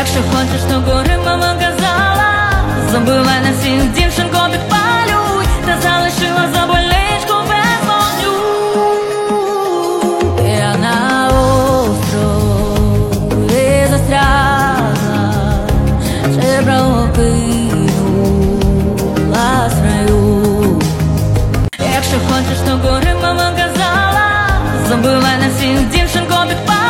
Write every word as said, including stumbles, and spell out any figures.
Якщо хочеш, то гори, мама казала, забивай на всіх дівчинку підпалюй, та залишила за больничку без вогню. Я на острові застрягла, чи прокинулась в раю. Якщо хочеш, то гори, мама казала, забивай на всіх дівчинку підпалюй.